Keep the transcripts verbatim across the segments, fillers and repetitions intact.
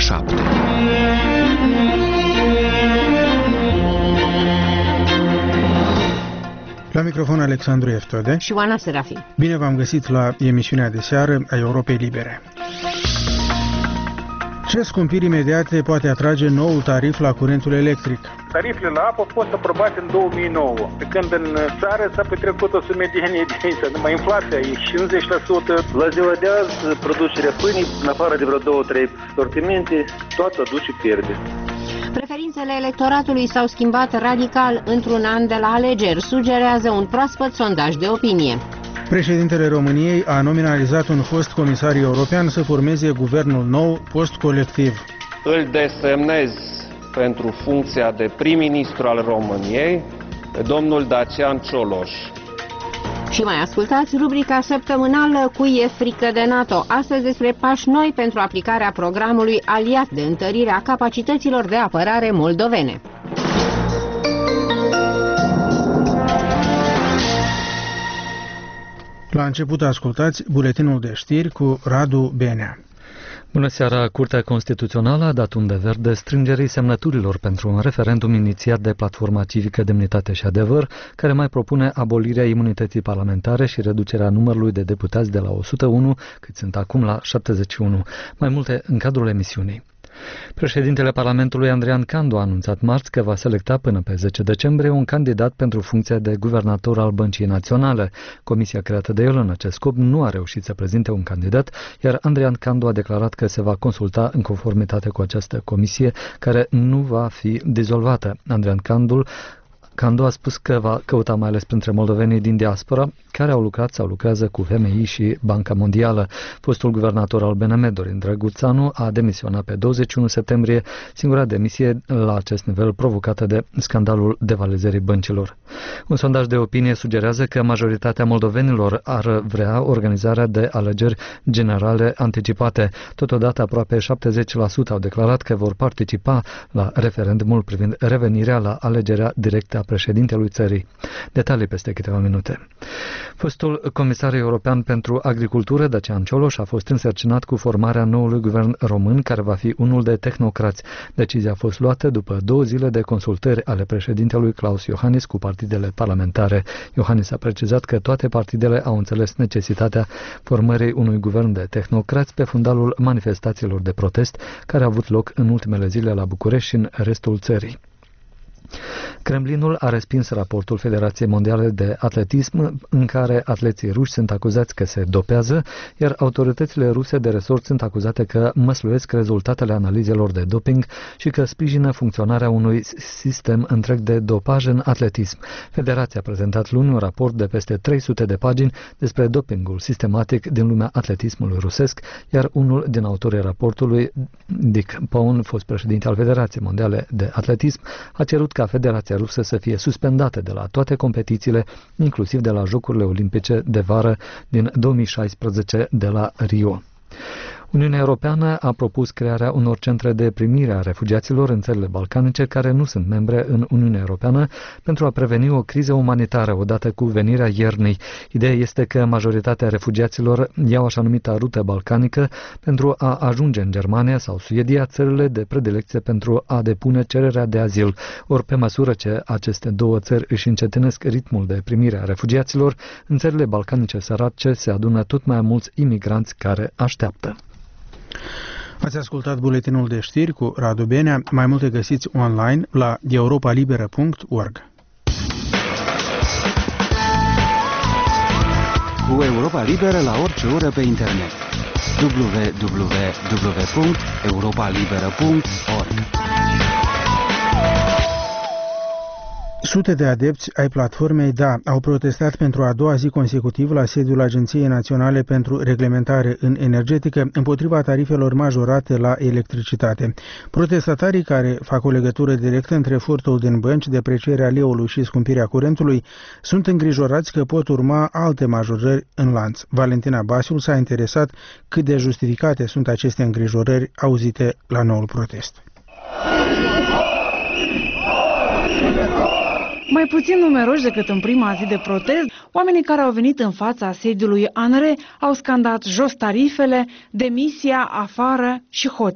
șapte. La microfon Alexandru Eftode și Oana Serafin. Bine v-am găsit la emisiunea de seară a Europei Libere. Ce scumpiri imediate poate atrage noul tarif la curentul electric? Tarifele la apă au fost aprobate în două mii nouă, pe când în țară s-a petrecut o sumedenie de aici, numai inflația e cincizeci la sută. La ziua de azi, producerea pâinii, în afară de vreo două, trei sortimente, toată aduce pierde. Preferințele electoratului s-au schimbat radical într-un an de la alegeri, sugerează un proaspăt sondaj de opinie. Președintele României a nominalizat un fost comisar european să formeze guvernul nou post-colectiv. Îl desemnez pentru funcția de prim-ministru al României pe domnul Dacian Cioloș. Și mai ascultați rubrica săptămânală Cui e frică de NATO, astăzi despre pași noi pentru aplicarea programului aliat de întărire a capacităților de apărare moldovene. La început ascultați buletinul de știri cu Radu Benea. Bună seara! Curtea Constituțională a dat undă verde strângerii semnăturilor pentru un referendum inițiat de Platforma Civică Demnitate și Adevăr, care mai propune abolirea imunității parlamentare și reducerea numărului de deputați de la o sută unu, cât sunt acum, la șaptezeci și unu. Mai multe în cadrul emisiunii. Președintele Parlamentului Andrian Candu a anunțat marți că va selecta până pe zece decembrie un candidat pentru funcția de guvernator al Băncii Naționale. Comisia creată de el în acest scop nu a reușit să prezinte un candidat, iar Andrian Candu a declarat că se va consulta în conformitate cu această comisie, care nu va fi dizolvată. Andrian Candu Candu a spus că va căuta mai ales printre moldovenii din diaspora care au lucrat sau lucrează cu F M I și Banca Mondială. Fostul guvernator al B N M, Dorin Drăguțanu, a demisionat pe douăzeci și unu septembrie, singura demisie la acest nivel provocată de scandalul devalizării băncilor. Un sondaj de opinie sugerează că majoritatea moldovenilor ar vrea organizarea de alegeri generale anticipate. Totodată, aproape șaptezeci la sută au declarat că vor participa la referendumul privind revenirea la alegerea directă a președintelui țării. Detalii peste câteva minute. Fostul comisar european pentru agricultură, Dacian Cioloș, a fost însărcinat cu formarea noului guvern român, care va fi unul de tehnocrați. Decizia a fost luată după două zile de consultări ale președintelui Klaus Iohannis cu partidele parlamentare. Iohannis a precizat că toate partidele au înțeles necesitatea formării unui guvern de tehnocrați pe fundalul manifestațiilor de protest care au avut loc în ultimele zile la București și în restul țării. Kremlinul a respins raportul Federației Mondiale de Atletism în care atleții ruși sunt acuzați că se dopează, iar autoritățile ruse de resort sunt acuzate că măsluiesc rezultatele analizelor de doping și că sprijină funcționarea unui sistem întreg de dopaj în atletism. Federația a prezentat luni un raport de peste trei sute de pagini despre dopingul sistematic din lumea atletismului rusesc, iar unul din autorii raportului, Dick Paun, fost președinte al Federației Mondiale de Atletism, a cerut ca Federația Rusă să fie suspendată de la toate competițiile, inclusiv de la Jocurile Olimpice de vară din două mii șaisprezece de la Rio. Uniunea Europeană a propus crearea unor centre de primire a refugiaților în țările balcanice care nu sunt membre în Uniunea Europeană pentru a preveni o criză umanitară odată cu venirea iernii. Ideea este că majoritatea refugiaților iau așa numita rută balcanică pentru a ajunge în Germania sau Suedia, țările de predilecție pentru a depune cererea de azil. Ori pe măsură ce aceste două țări își încetinesc ritmul de primire a refugiaților, în țările balcanice sărace se adună tot mai mulți imigranți care așteaptă. Ați ascultat buletinul de știri cu Radu Benea. Mai multe găsiți online la europa liberă punct org. Cu Europa Liberă la orice oră pe internet. w w w punct europa liberă punct org. Sute de adepți ai platformei D A au protestat pentru a doua zi consecutiv la sediul Agenției Naționale pentru Reglementare în Energetică împotriva tarifelor majorate la electricitate. Protestatarii, care fac o legătură directă între furtul din bănci, deprecierea leului și scumpirea curentului, sunt îngrijorați că pot urma alte majorări în lanț. Valentina Basiul s-a interesat cât de justificate sunt aceste îngrijorări auzite la noul protest. Mai puțin numeroși decât în prima zi de protest, oamenii care au venit în fața sediului ANRE au scandat jos tarifele, demisia, afară și hoții.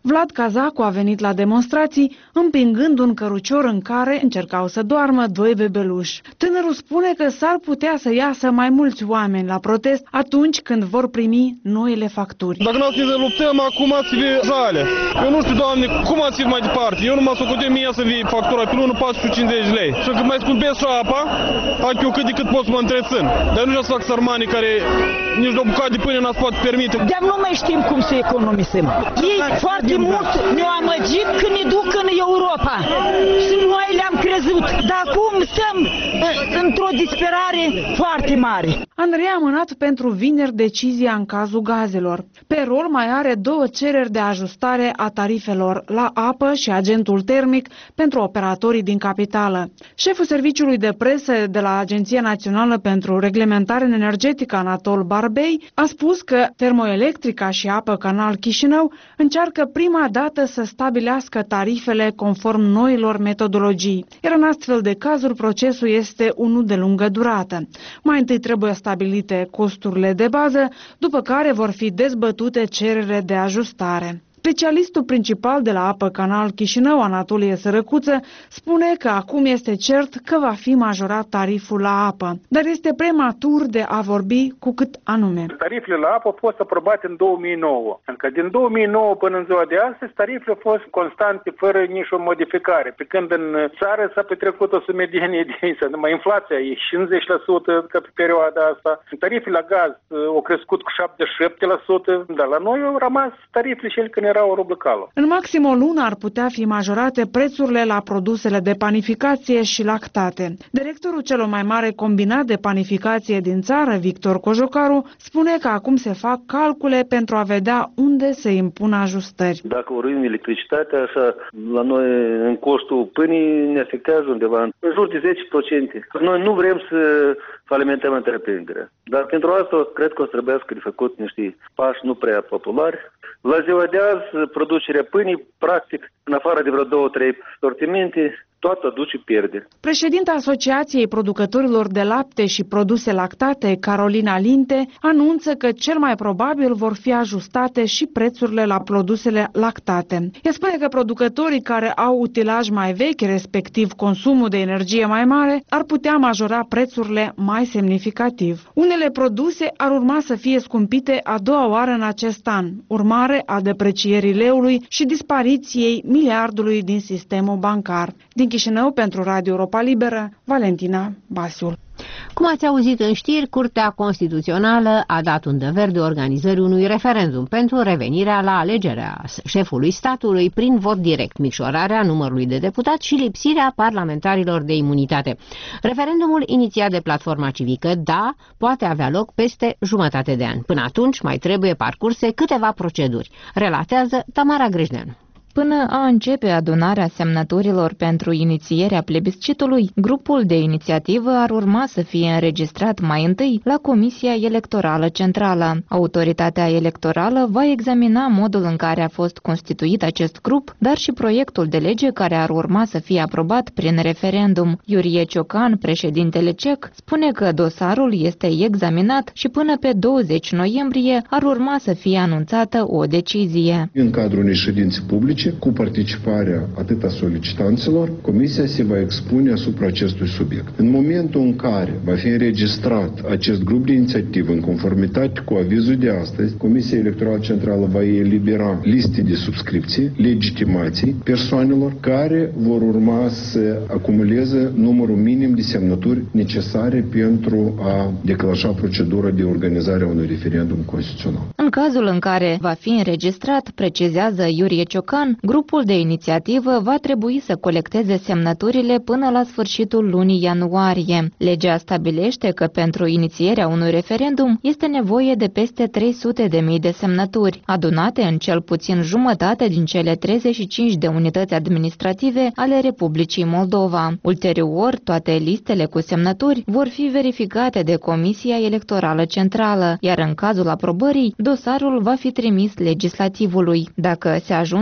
Vlad Cazacu a venit la demonstrații împingând un cărucior în care încercau să doarmă doi bebeluși. Tânărul spune că s-ar putea să iasă mai mulți oameni la protest atunci când vor primi noile facturi. Dacă n-ați să luptăm, acum ați fi jale. Eu nu știu, Doamne, cum ați fi mai departe? Eu nu m-am făcut de mie să vii factura pe lună patru sute cincizeci de lei. Și când mai scumpesc și apa, fac eu cât de cât pot să mă întrețin. Dar nu vreau să fac sărmanii care nici o bucată de pâine n-ați poate permite. Dar nu mai știm cum să economisim. Ei foarte mult ne-au amăgit când ne duc în Europa. Și noi le-am crezut. Dar acum stăm într-o disperare foarte mare. Andrei a amânat pentru vineri decizia în cazul gazelor. Pe rol mai are două cereri de ajustare a tarifelor la apă și agentul termic pentru operatorii din capitală. Șeful serviciului de presă de la Agenția Națională pentru Reglementare Energetică, Anatol Barbei, a spus că Termoelectrica și Apă Canal Chișinău încearcă prima dată să stabilească tarifele conform noilor metodologii, iar în astfel de cazuri procesul este unul de lungă durată. Mai întâi trebuie stabilite costurile de bază, după care vor fi dezbătute cerere de ajustare. Specialistul principal de la Apă Canal Chișinău, Anatolie Sărăcuță, spune că acum este cert că va fi majorat tariful la apă, dar este prematur de a vorbi cu cât anume. Tarifele la apă au fost aprobate în două mii nouă. Încă din două mii nouă până în ziua de astăzi, tarifele au fost constante, fără nicio modificare. Pe când în țară s-a petrecut o sumedenie de să numai inflația e cincizeci la sută ca pe perioada asta. Tarifele la gaz au crescut cu șaptezeci și șapte la sută, dar la noi au rămas tarifele cele când erau rublă. În maxim o lună ar putea fi majorate prețurile la produsele de panificație și lactate. Directorul celor mai mare combinat de panificație din țară, Victor Cojocaru, spune că acum se fac calcule pentru a vedea unde se impun ajustări. Dacă urmăm electricitatea, așa, la noi în costul pâinii ne afectează undeva în jur de zece la sută. Noi nu vrem să alimentăm întreprinderea, dar pentru asta cred că o să trebuiască de făcut niște pași nu prea populari. La ziua de azi, producerea pâinii, practic, în afară de vreo două, trei sortimente, toată aduce pierderi. Președinta Asociației Producătorilor de Lapte și Produse Lactate, Carolina Linte, anunță că cel mai probabil vor fi ajustate și prețurile la produsele lactate. Ea spune că producătorii care au utilaj mai vechi, respectiv consumul de energie mai mare, ar putea majora prețurile mai semnificativ. Unele produse ar urma să fie scumpite a doua oară în acest an, urmare a deprecierii leului și dispariției miliardului din sistemul bancar. Din Chișinău, pentru Radio Europa Liberă, Valentina Basiul. Cum ați auzit în știri, Curtea Constituțională a dat undă verde organizării unui referendum pentru revenirea la alegerea șefului statului prin vot direct, micșorarea numărului de deputați și lipsirea parlamentarilor de imunitate. Referendumul inițiat de Platforma Civică, da, poate avea loc peste jumătate de an. Până atunci mai trebuie parcurse câteva proceduri, relatează Tamara Grejneanu. Până a începe adunarea semnăturilor pentru inițierea plebiscitului, grupul de inițiativă ar urma să fie înregistrat mai întâi la Comisia Electorală Centrală. Autoritatea electorală va examina modul în care a fost constituit acest grup, dar și proiectul de lege care ar urma să fie aprobat prin referendum. Iurie Ciocan, președintele C E C, spune că dosarul este examinat și până pe douăzeci noiembrie ar urma să fie anunțată o decizie. În cadrul unei ședințe publice, cu participarea atât a solicitanților, Comisia se va expune asupra acestui subiect. În momentul în care va fi înregistrat acest grup de inițiativă în conformitate cu avizul de astăzi, Comisia Electorală Centrală va elibera liste de subscripții, legitimații persoanelor care vor urma să acumuleze numărul minim de semnături necesare pentru a declanșa procedura de organizare a unui referendum constituțional. În cazul în care va fi înregistrat, precizează Iurie Ciocan, grupul de inițiativă va trebui să colecteze semnăturile până la sfârșitul lunii ianuarie. Legea stabilește că pentru inițierea unui referendum este nevoie de peste trei sute de mii de semnături, adunate în cel puțin jumătate din cele treizeci și cinci de unități administrative ale Republicii Moldova. Ulterior, toate listele cu semnături vor fi verificate de Comisia Electorală Centrală, iar în cazul aprobării, dosarul va fi trimis legislativului. Dacă se ajunge la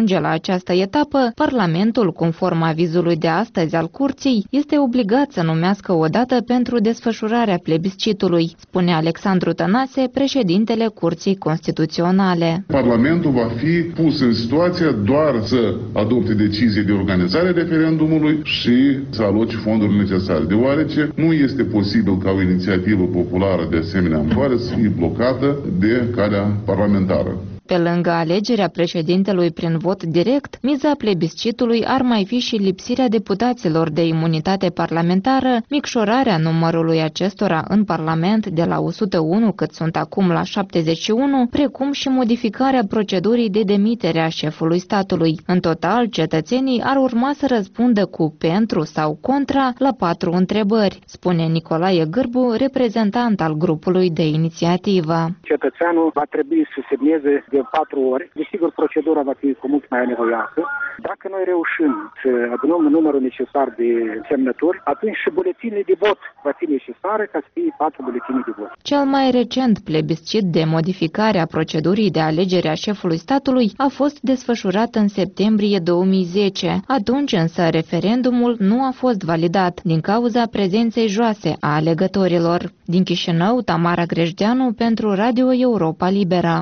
această etapă, Parlamentul, conform avizului de astăzi al Curții, este obligat să numească o dată pentru desfășurarea plebiscitului, spune Alexandru Tănase, președintele Curții Constituționale. Parlamentul va fi pus în situația doar să adopte decizie de organizare a referendumului și să aloce fondurile necesare, deoarece nu este posibil ca o inițiativă populară de asemenea amploare să fie blocată de calea parlamentară. Pe lângă alegerea președintelui prin vot direct, miza plebiscitului ar mai fi și lipsirea deputaților de imunitate parlamentară, micșorarea numărului acestora în Parlament de la o sută unu, cât sunt acum, la șaptezeci și unu, precum și modificarea procedurii de demitere a șefului statului. În total, cetățenii ar urma să răspundă cu pentru sau contra la patru întrebări, spune Nicolae Gârbu, reprezentant al grupului de inițiativă. Cetățeanul va trebui să semneze de patru ori. Desigur, procedura va fi cu mult mai anevoioasă. Dacă noi reușim să adunăm numărul necesar de semnături, atunci și buletinele de vot va fi necesară ca să fie patru buletine de vot. Cel mai recent plebiscit de modificare a procedurii de alegere a șefului statului a fost desfășurat în septembrie două mii zece. Atunci însă referendumul nu a fost validat din cauza prezenței joase a alegătorilor. Din Chișinău, Tamara Grejdeanu pentru Radio Europa Libera.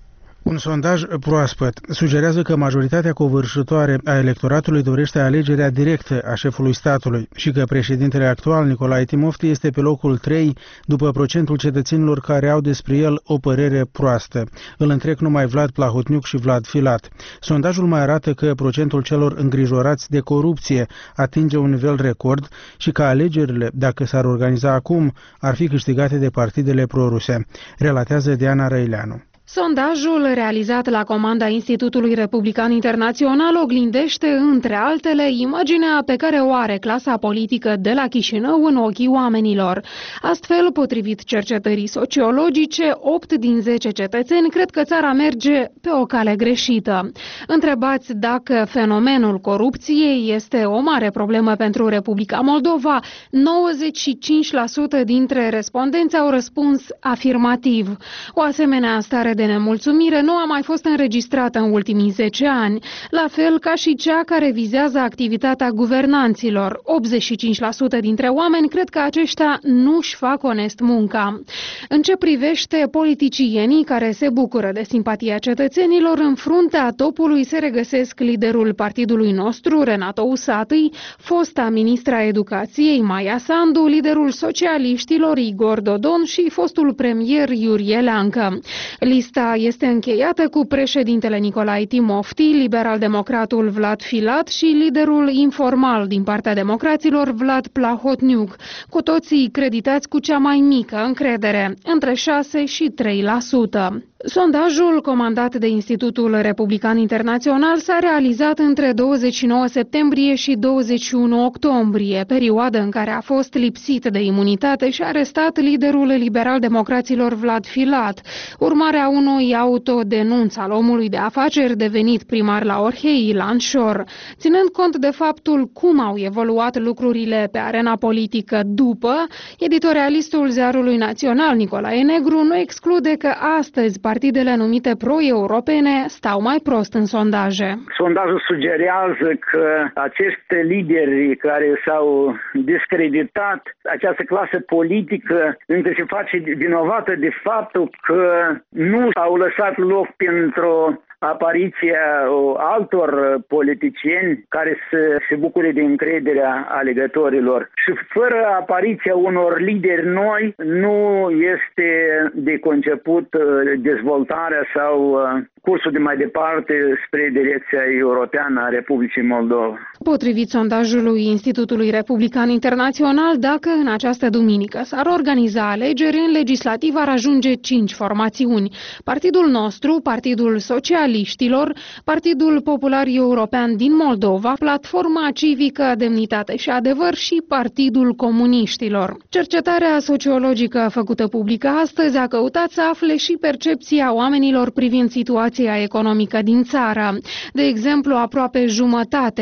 Un sondaj proaspăt sugerează că majoritatea covârșitoare a electoratului dorește alegerea directă a șefului statului și că președintele actual, Nicolae Timofti, este pe locul trei după procentul cetățenilor care au despre el o părere proastă. Îl întrec numai Vlad Plahotniuc și Vlad Filat. Sondajul mai arată că procentul celor îngrijorați de corupție atinge un nivel record și că alegerile, dacă s-ar organiza acum, ar fi câștigate de partidele proruse, relatează Diana Răileanu. Sondajul realizat la comanda Institutului Republican Internațional oglindește, între altele, imaginea pe care o are clasa politică de la Chișinău în ochii oamenilor. Astfel, potrivit cercetării sociologice, opt din zece cetățeni cred că țara merge pe o cale greșită. Întrebați dacă fenomenul corupției este o mare problemă pentru Republica Moldova, nouăzeci și cinci la sută dintre respondenți au răspuns afirmativ. O asemenea stare de nemulțumire nu a mai fost înregistrată în ultimii zece ani, la fel ca și cea care vizează activitatea guvernanților. optzeci și cinci la sută dintre oameni cred că aceștia nu își fac onest munca. În ce privește politicienii care se bucură de simpatia cetățenilor, în fruntea topului se regăsesc liderul partidului nostru, Renato Usatăi, fosta ministra educației, Maia Sandu, liderul socialiștilor, Igor Dodon și fostul premier Iurie Leancă. Lista este încheiată cu președintele Nicolae Timofti, liberal-democratul Vlad Filat și liderul informal din partea democraților Vlad Plahotniuc, cu toții creditați cu cea mai mică încredere, între șase și trei la sută. Sondajul comandat de Institutul Republican Internațional s-a realizat între douăzeci și nouă septembrie și douăzeci și unu octombrie, perioadă în care a fost lipsit de imunitate și arestat liderul liberal-democraților Vlad Filat, urmarea unui autodenunț al omului de afaceri devenit primar la Orhei, Ilan Șor. Ținând cont de faptul cum au evoluat lucrurile pe arena politică după, editorialistul Ziarului Național Nicolae Negru nu exclude că astăzi partidele numite pro-europene stau mai prost în sondaje. Sondajul sugerează că acești lideri care s-au discreditat, această clasă politică, încă se face vinovată de faptul că nu au lăsat loc pentru apariția altor politicieni care să se bucure de încrederea alegătorilor. Și fără apariția unor lideri noi, nu este de conceput dezvoltarea sau cursul de mai departe spre direcția europeană a Republicii Moldova. Potrivit sondajului Institutului Republican Internațional, dacă în această duminică s-ar organiza alegeri, în legislativ ar ajunge cinci formațiuni. Partidul nostru, Partidul Socialiștilor, Partidul Popular European din Moldova, Platforma Civică Demnitate și Adevăr și Partidul Comuniștilor. Cercetarea sociologică făcută publică astăzi a căutat să afle și percepția oamenilor privind situația economică din țară. De exemplu, aproape jumătate dintre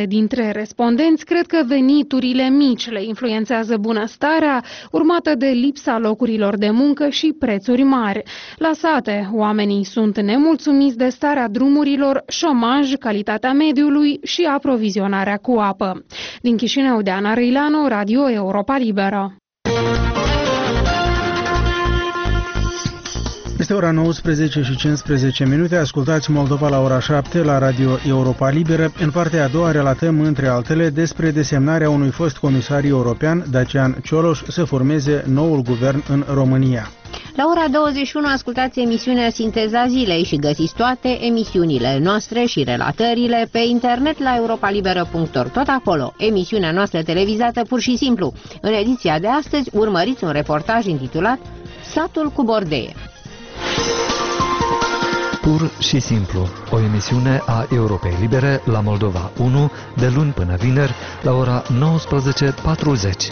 Unei respondenți cred că veniturile mici le influențează bunăstarea, urmată de lipsa locurilor de muncă și prețuri mari. La sate, oamenii sunt nemulțumiți de starea drumurilor, șomaj, calitatea mediului și aprovizionarea cu apă. Din Chișinău, Deana Răileanu, Radio Europa Liberă. Este ora nouăsprezece și cincisprezece minute, ascultați Moldova la ora șapte la Radio Europa Liberă. În partea a doua relatăm, între altele, despre desemnarea unui fost comisar european, Dacian Cioloș, să formeze noul guvern în România. La ora douăzeci și unu ascultați emisiunea Sinteza Zilei și găsiți toate emisiunile noastre și relatările pe internet la europalibera punct org. Tot acolo, emisiunea noastră televizată pur și simplu. În ediția de astăzi urmăriți un reportaj intitulat Satul cu bordeie. Pur și simplu, o emisiune a Europei Libere la Moldova unu, de luni până vineri, la ora nouăsprezece patruzeci.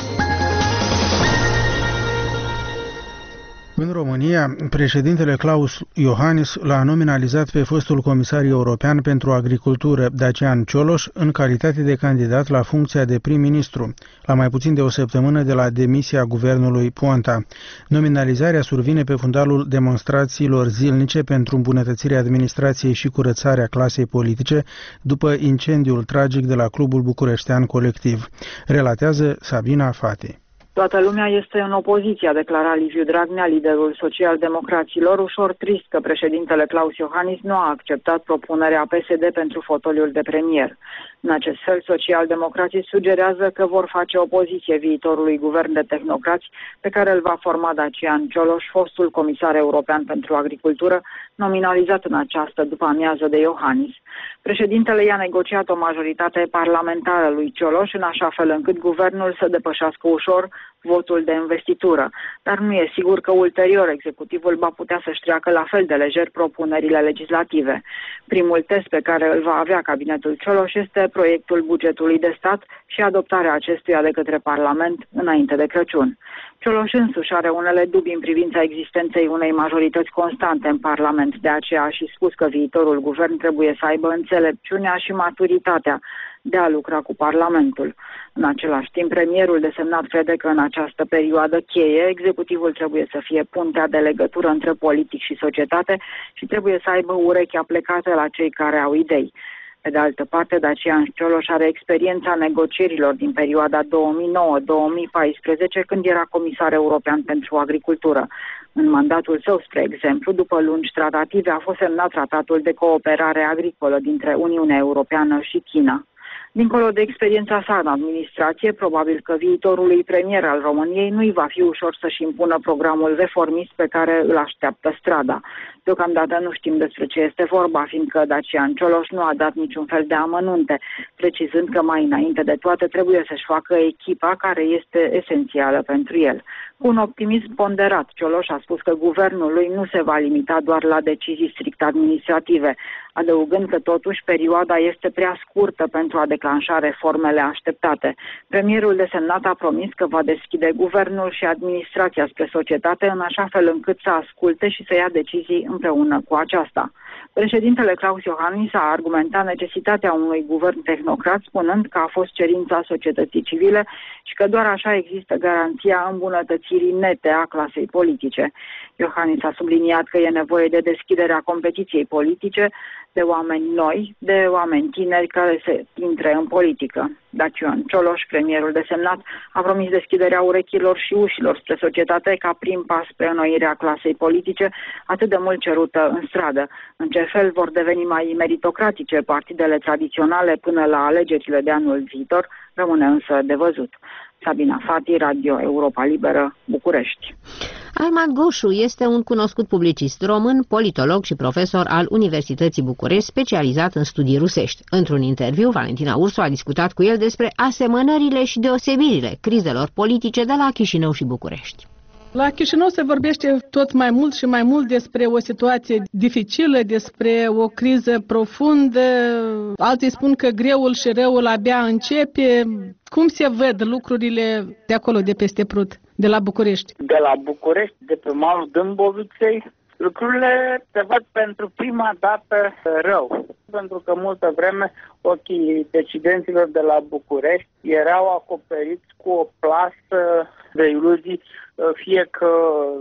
În România, președintele Klaus Iohannis l-a nominalizat pe fostul comisar european pentru agricultură, Dacian Cioloș, în calitate de candidat la funcția de prim-ministru, la mai puțin de o săptămână de la demisia guvernului Ponta. Nominalizarea survine pe fundalul demonstrațiilor zilnice pentru îmbunătățirea administrației și curățarea clasei politice după incendiul tragic de la Clubul Bucureștean Colectiv. Relatează Sabina Fati. Toată lumea este în opoziție, a declarat Liviu Dragnea, liderul social-democraților, ușor trist că președintele Klaus Iohannis nu a acceptat propunerea P S D pentru fotoliul de premier. În acest fel, social-democrații sugerează că vor face opoziție viitorului guvern de tehnocrați pe care îl va forma Dacian Cioloș, fostul comisar european pentru agricultură, nominalizat în această după amiază de Iohannis. Președintele i-a negociat o majoritate parlamentară lui Cioloș în așa fel încât guvernul să depășească ușor votul de investitură, dar nu e sigur că ulterior executivul va putea să-și treacă la fel de lejer propunerile legislative. Primul test pe care îl va avea cabinetul Cioloș este proiectul bugetului de stat și adoptarea acestuia de către Parlament înainte de Crăciun. Cioloș însuși are unele dubii în privința existenței unei majorități constante în Parlament, de aceea a și spus că viitorul guvern trebuie să aibă înțelepciunea și maturitatea de a lucra cu Parlamentul. În același timp, premierul desemnat crede că în această perioadă cheie, executivul trebuie să fie puntea de legătură între politic și societate și trebuie să aibă urechea plecată la cei care au idei. Pe de altă parte, Dacian Cioloș are experiența negocierilor din perioada două mii nouă două mii paisprezece, când era comisar european pentru agricultură. În mandatul său, spre exemplu, după lungi tratative, a fost semnat tratatul de cooperare agricolă dintre Uniunea Europeană și China. Dincolo de experiența sa în administrație, probabil că viitorului premier al României nu-i va fi ușor să-și impună programul reformist pe care îl așteaptă strada. Deocamdată nu știm despre ce este vorba, fiindcă Dacian Cioloș nu a dat niciun fel de amănunte, precizând că mai înainte de toate trebuie să-și facă echipa care este esențială pentru el. Cu un optimism ponderat, Cioloș a spus că guvernul lui nu se va limita doar la decizii strict administrative, adăugând că totuși perioada este prea scurtă pentru a declanșa reformele așteptate. Premierul desemnat a promis că va deschide guvernul și administrația spre societate în așa fel încât să asculte și să ia decizii împreună cu aceasta. Președintele Klaus Iohannis a argumentat necesitatea unui guvern tehnocrat, spunând că a fost cerința societății civile și că doar așa există garanția îmbunătățirii nete a clasei politice. Iohannis a subliniat că e nevoie de deschiderea competiției politice, de oameni noi, de oameni tineri care se intre în politică. Dacian Cioloș, premierul desemnat, a promis deschiderea urechilor și ușilor spre societate ca prim pas spre înnoirea clasei politice, atât de mult cerută în stradă. În ce fel vor deveni mai meritocratice partidele tradiționale până la alegerile de anul viitor, rămâne însă de văzut. Sabina Fati, Radio Europa Liberă, București. Armand Goșu este un cunoscut publicist român, politolog și profesor al Universității București, specializat în studii rusești. Într-un interviu, Valentina Ursu a discutat cu el despre asemănările și deosebirile crizelor politice de la Chișinău și București. La Chișinău se vorbește tot mai mult și mai mult despre o situație dificilă, despre o criză profundă. Alții spun că greul și răul abia începe. Cum se văd lucrurile de acolo, de peste Prut, de la București? De la București, de pe malul Dâmboviței, Lucrurile se văd pentru prima dată rău, pentru că multă vreme ochii decidenților de la București erau acoperiți cu o plasă de iluzii, fie că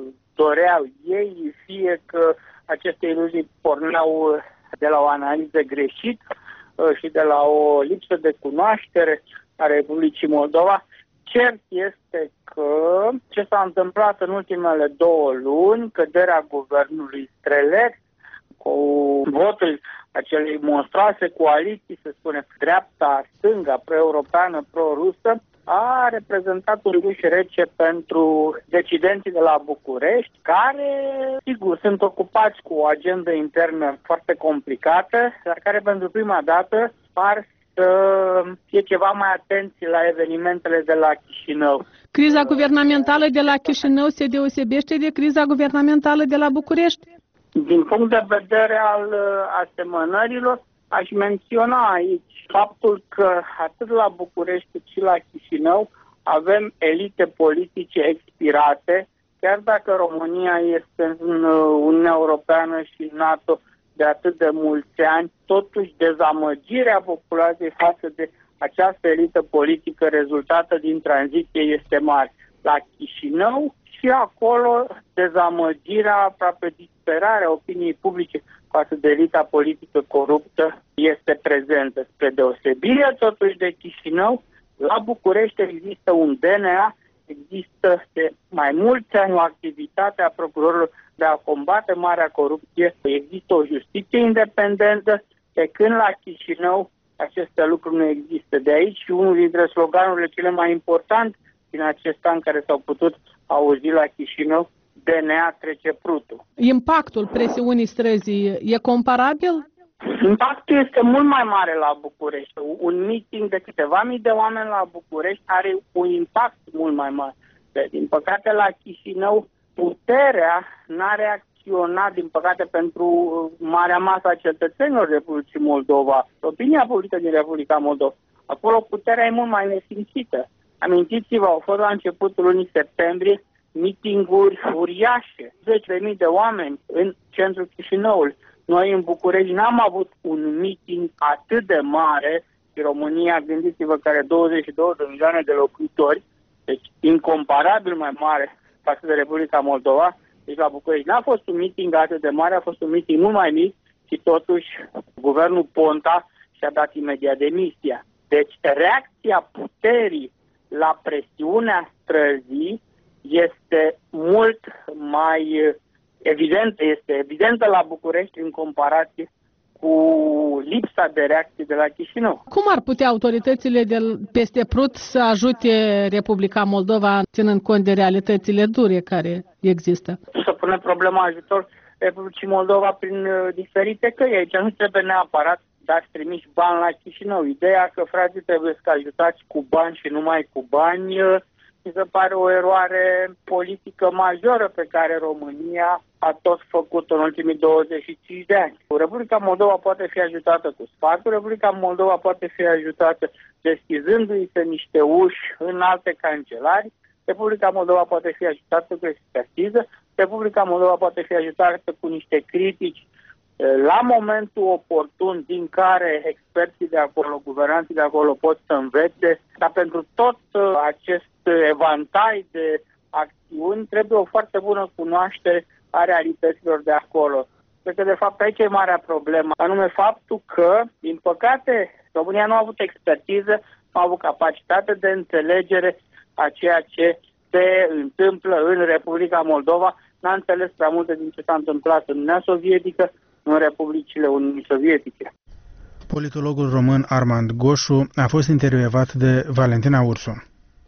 doreau ei, fie că aceste iluzii porneau de la o analiză greșită și de la o lipsă de cunoaștere a Republicii Moldova. Cert este că ce s-a întâmplat în ultimele două luni, căderea guvernului Streleț, cu votul acelei monstruoase coaliții, se spune, dreapta, stânga, pro-europeană, pro-rusă, a reprezentat un duș rece pentru decidenții de la București, care, sigur, sunt ocupați cu o agendă internă foarte complicată, dar care pentru prima dată par să fie ceva mai atenți la evenimentele de la Chișinău. Criza guvernamentală de la Chișinău se deosebește de criza guvernamentală de la București? Din punct de vedere al asemănărilor, aș menționa aici faptul că atât la București cât și la Chișinău avem elite politice expirate, chiar dacă România este în Uniunea Europeană și NATO de atât de mulți ani, totuși dezamăgirea populației față de această elită politică rezultată din tranziție este mare. La Chișinău și acolo dezamăgirea, aproape disperarea opiniei publice față de elita politică coruptă este prezentă. Spre deosebire totuși de Chișinău, la București există un D N A, există de mai mulți ani o activitate a procurorilor de a combate marea corupție, există o justiție independentă, pe când la Chișinău aceste lucruri nu există. De aici și unul dintre sloganurile cele mai importante din acest an care s-au putut auzi la Chișinău, D N A trece prutul. Impactul presiunii străzii e comparabil? Impactul este mult mai mare la București. Un meeting de câteva mii de oameni la București are un impact mult mai mare. Din păcate la Chișinău puterea n-a reacționat, din păcate, pentru marea masă a cetățenilor Republicii Moldova, opinia publică din Republica Moldova. Acolo puterea e mult mai nesimțită. Amintiți-vă, au fost la începutul lunii septembrie meeting-uri uriașe, zeci de mii de oameni în centrul Chișinăului. Noi în București n-am avut un meeting atât de mare, și România, gândiți-vă, că are douăzeci și două de milioane de locuitori, deci incomparabil mai mare față de Republica Moldova. Deci la București n-a fost un meeting atât de mare, a fost un meeting mult mai mic și totuși guvernul Ponta și-a dat imediat demisia. Deci reacția puterii la presiunea străzii este mult mai evidentă, este evidentă la București în comparație cu lipsa de reacție de la Chișinău. Cum ar putea autoritățile de peste Prut să ajute Republica Moldova, ținând cont de realitățile dure care există? Să pune problema ajutor Republicii Moldova prin uh, diferite căi. Aici nu trebuie neapărat dați trimiși bani la Chișinău. Ideea că frații trebuie să ajutați cu bani și numai cu bani uh, mi se pare o eroare politică majoră pe care România a tot făcut-o în ultimii douăzeci și cinci de ani. Republica Moldova poate fi ajutată cu sfatul, Republica Moldova poate fi ajutată deschizându-i se niște uși în alte cancelari, Republica Moldova poate fi ajutată cu expertiză, Republica Moldova poate fi ajutată cu niște critici la momentul oportun din care experții de acolo, guvernanții de acolo pot să învețe, dar pentru tot acest evantai de acțiuni trebuie o foarte bună cunoaștere a realităților de acolo. Cred că de fapt aici e marea problemă, anume faptul că, din păcate, România nu a avut expertiză, nu a avut capacitate de înțelegere a ceea ce se întâmplă în Republica Moldova, n-a înțeles prea multe din ce s-a întâmplat în Uniunea Sovietică, în Republicile Uniunii Sovietice. Politologul român Armand Goșu a fost intervievat de Valentina Ursu.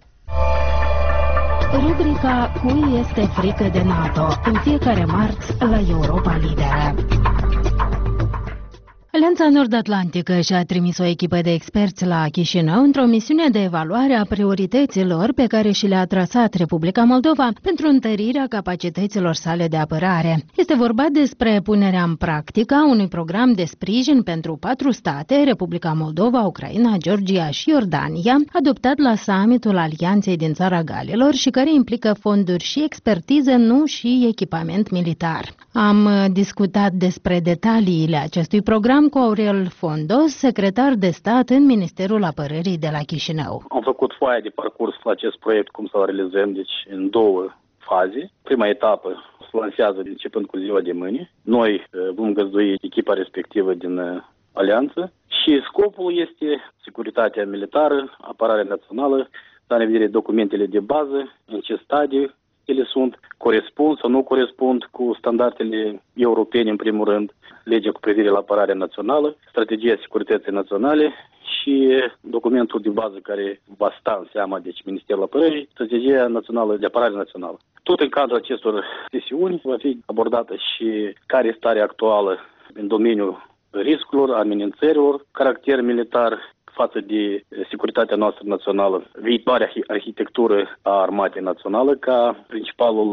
Rubrica Cui este frică de NATO, în fiecare marți la Europa Liberă. Alianța Nord-Atlantică și-a trimis o echipă de experți la Chișinău într-o misiune de evaluare a priorităților pe care și le-a trasat Republica Moldova pentru întărirea capacităților sale de apărare. Este vorba despre punerea în practică a unui program de sprijin pentru patru state, Republica Moldova, Ucraina, Georgia și Iordania, adoptat la summitul Alianței din Țara Galilor și care implică fonduri și expertiză, nu și echipament militar. Am discutat despre detaliile acestui program cu Aurel Fondos, secretar de stat în Ministerul Apărării de la Chișinău. Am făcut foaia de parcurs la acest proiect, cum să-l realizăm, deci în două faze. Prima etapă se lansează începând cu ziua de mâine. Noi vom găzdui echipa respectivă din alianță și scopul este securitatea militară, apărarea națională, dar în vedere documentele de bază, în ce stadiu ele sunt, corespund sau nu corespund cu standardele europene, în primul rând, legea cu privire la apărarea națională, strategia securității naționale și documentul de bază care va sta în seama, deci Ministerul Apărării, strategia națională de apărare națională. Tot în cadrul acestor sesiuni va fi abordată și care este starea actuală în domeniul riscurilor, amenințărilor, caracter militar față de securitatea noastră națională, viitoarea arhitectură a armatei naționale ca principalul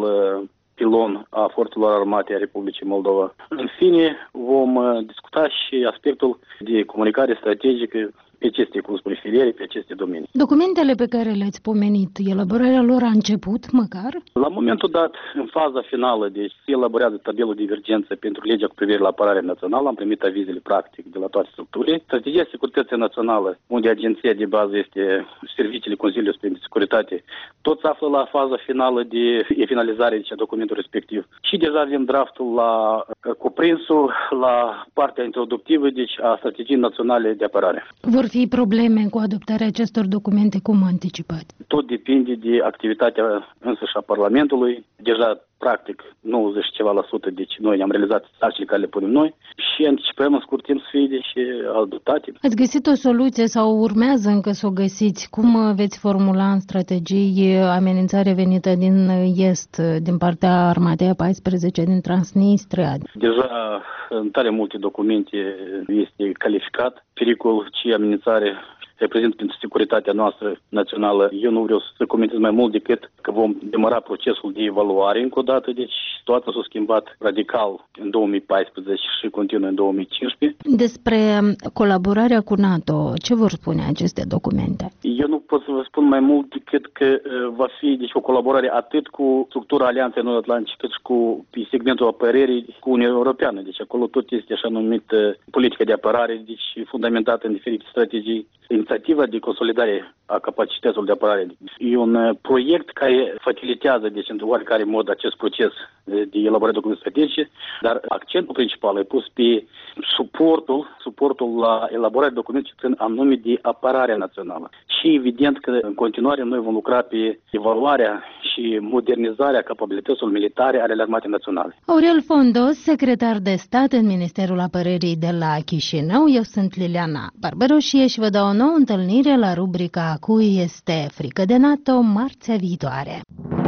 pilon a forțelor armate a Republicii Moldova. În fine, vom discuta și aspectul de comunicare strategică pe aceste, cum spune, filiere, pe aceste domenii. Documentele pe care le-ați pomenit, elaborarea lor a început măcar? La momentul dat, în faza finală, deci se elaborează tabelul de divergență pentru legea cu privire la apărarea națională, am primit avizele practic de la toate structurile. Strategia securității națională, unde agenția de bază este Serviciile Consiliului pentru Securitate, tot se află la faza finală de finalizare deci, a documentului respectiv. Și deja avem draftul la cuprinsul la partea introductivă, deci a strategiei naționale de apărare. Vor fi probleme cu adoptarea acestor documente, cum anticipați? Tot depinde de activitatea însăși a Parlamentului. Deja, practic, nouăzeci și ceva la sută, deci noi am realizat sarcinile care le punem noi și anticipăm în scurt timp să fie deci adoptate. Ați găsit o soluție sau urmează încă să o găsiți? Cum veți formula în strategii amenințare venită din Est, din partea Armatei a paisprezece din Transnistria? Deja în tare multe documente este calificat pericol și amenințare reprezintă pentru securitatea noastră națională. Eu nu vreau să comentez mai mult decât că vom demara procesul de evaluare încă o dată, deci situația s-a schimbat radical în două mii paisprezece și continuă în două mii cincisprezece. Despre colaborarea cu NATO, ce vor spune aceste documente? Eu nu pot să vă spun mai mult decât că va fi deci, o colaborare atât cu structura Alianței Nord-Atlantice, cât și cu segmentul apărării cu Uniunea Europeană. Deci acolo tot este așa numită politică de apărare, deci fundamentată în diferite strategii. Inițiativa de consolidare a capacităților de apărare e un proiect care facilitează, deci, în oarecare mod acest proces de elaborare de documente strategice, dar accentul principal e pus pe suportul, suportul la elaborarea de documente ce țin anume de apărarea națională. Și evident că în continuare noi vom lucra pe evaluarea și modernizarea capabilităților militare ale Armatei Naționale. Aurel Fondos, secretar de stat în Ministerul Apărării de la Chișinău. Eu sunt Liliana Barbaroșie și vă dau o nouă întâlnire la rubrica Cui este frică de NATO marțea viitoare.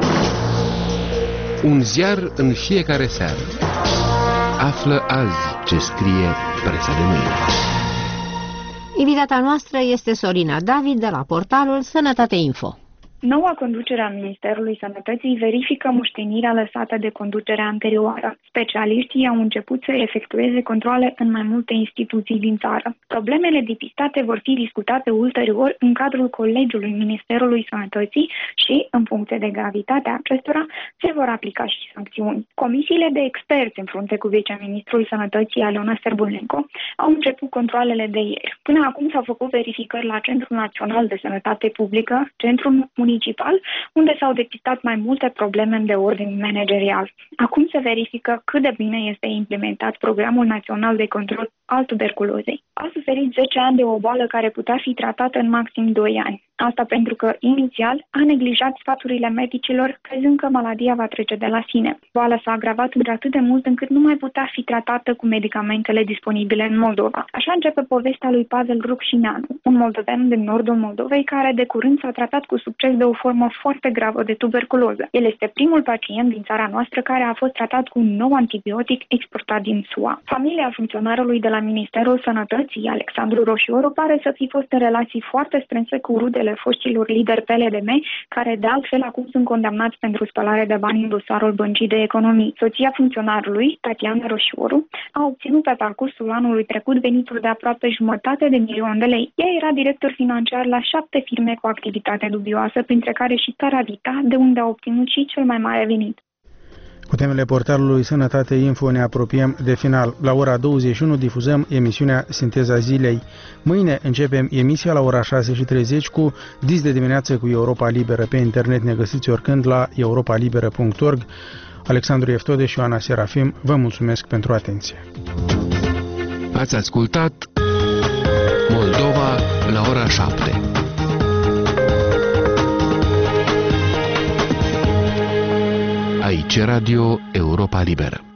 Un ziar în fiecare seară. Află azi ce scrie presa de mâine. Invitata noastră este Sorina David de la portalul Sănătate Info. Noua conducere a Ministerului Sănătății verifică moștenirea lăsată de conducerea anterioară. Specialiștii au început să efectueze controale în mai multe instituții din țară. Problemele depistate vor fi discutate ulterior în cadrul Colegiului Ministerului Sănătății și, în funcție de gravitatea acestora, se vor aplica și sancțiuni. Comisiile de experți în frunte cu viceministrul Sănătății Aliona Sârbulenco au început controalele de ieri. Până acum s-au făcut verificări la Centrul Național de Sănătate Publică, Centrul Municipal, unde s-au depistat mai multe probleme de ordin managerial. Acum se verifică cât de bine este implementat Programul Național de Control al Tuberculozei. A suferit zece ani de o boală care putea fi tratată în maxim doi ani. Asta pentru că, inițial, a neglijat sfaturile medicilor, crezând că maladia va trece de la sine. Boala s-a agravat într-atât de mult încât nu mai putea fi tratată cu medicamentele disponibile în Moldova. Așa începe povestea lui Pavel Rupșineanu, un moldovean din nordul Moldovei care de curând s-a tratat cu succes de o formă foarte gravă de tuberculoză. El este primul pacient din țara noastră care a fost tratat cu un nou antibiotic exportat din S U A. Familia funcționarului de la la Ministerul Sănătății, Alexandru Roșioru, pare să fi fost în relații foarte strânse cu rudele foștilor lideri P L D M, care de altfel acum sunt condamnați pentru spălare de bani în dosarul Băncii de Economii. Soția funcționarului, Tatiana Roșioru, a obținut pe parcursul anului trecut venituri de aproape jumătate de milion de lei. Ea era director financiar la șapte firme cu activitate dubioasă, printre care și Taravita, de unde a obținut și cel mai mare venit. Cu temele portalului Sănătate Info ne apropiem de final. La ora douăzeci și unu difuzăm emisiunea Sinteza Zilei. Mâine începem emisia la ora șase și treizeci cu Dis de dimineață cu Europa Liberă. Pe internet ne găsiți oricând la europa liberă punct org. Alexandru Eftode și Ioana Serafim, vă mulțumesc pentru atenție. Ați ascultat Moldova la ora șapte. Aici Radio Europa Liberă.